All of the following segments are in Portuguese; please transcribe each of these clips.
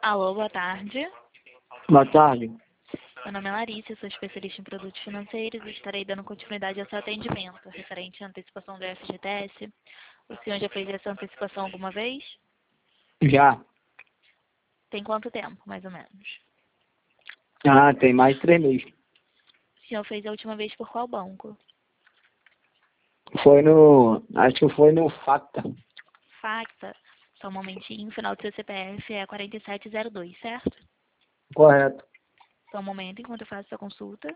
Alô, boa tarde. Boa tarde. Meu nome é Larissa, sou especialista em produtos financeiros e estarei dando continuidade ao seu atendimento referente à antecipação do FGTS. O senhor já fez essa antecipação alguma vez? Já. Tem quanto tempo, mais ou menos? Tem mais de 3 meses. O senhor fez a última vez por qual banco? Acho que foi no Facta. Facta. Só um momentinho, o final do seu CPF é 4702, certo? Correto. Só um momento enquanto eu faço a consulta.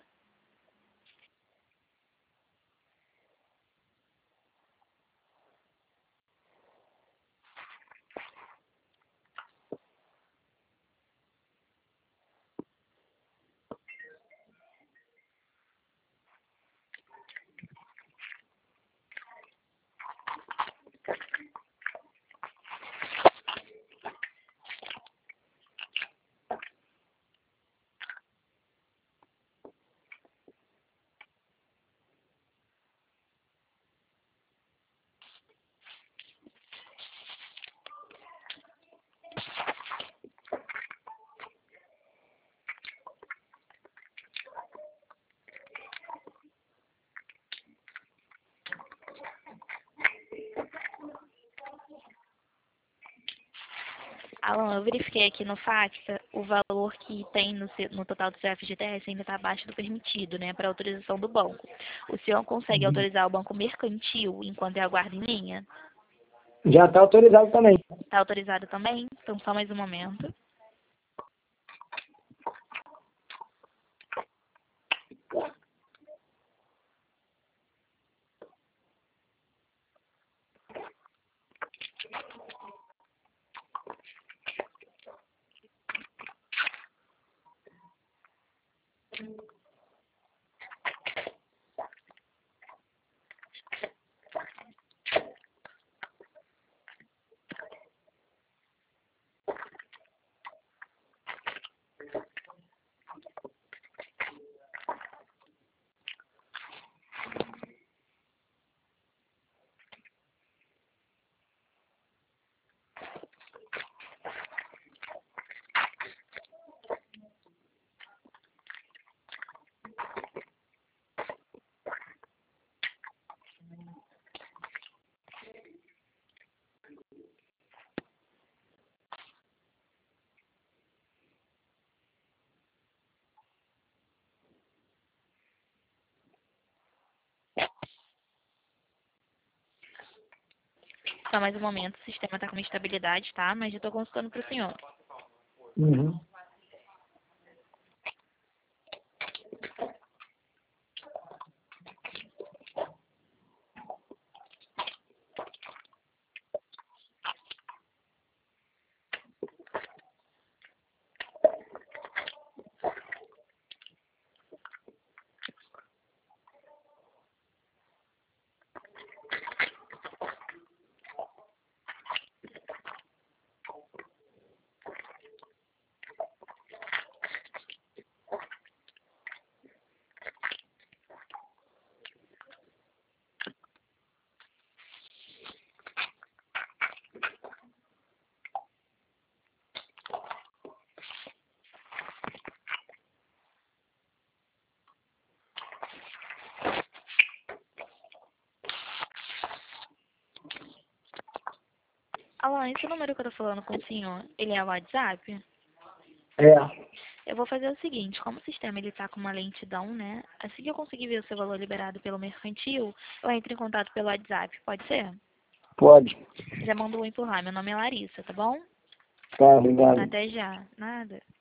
Alan, eu verifiquei aqui no Facta, o valor que tem no total do seu FGTS ainda está abaixo do permitido, né, para autorização do banco. O senhor consegue autorizar o banco mercantil enquanto aguarda em linha? Já está autorizado também. Está autorizado também? Então, só mais um momento. Só mais um momento, o sistema está com uma estabilidade, tá? Mas já estou consultando para o senhor. Uhum. Alan, esse número que eu estou falando com o senhor, ele é o WhatsApp? É. Eu vou fazer o seguinte, como o sistema ele está com uma lentidão, né? Assim que eu conseguir ver o seu valor liberado pelo mercantil, eu entro em contato pelo WhatsApp, pode ser? Pode. Já mando um empurrar. Meu nome é Larissa, tá bom? Tá, obrigado. Até já. Nada.